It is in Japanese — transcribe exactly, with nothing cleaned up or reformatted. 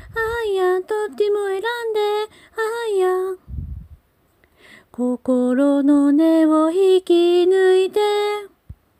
あいや、どっちも選んで、あいや。心の根を引き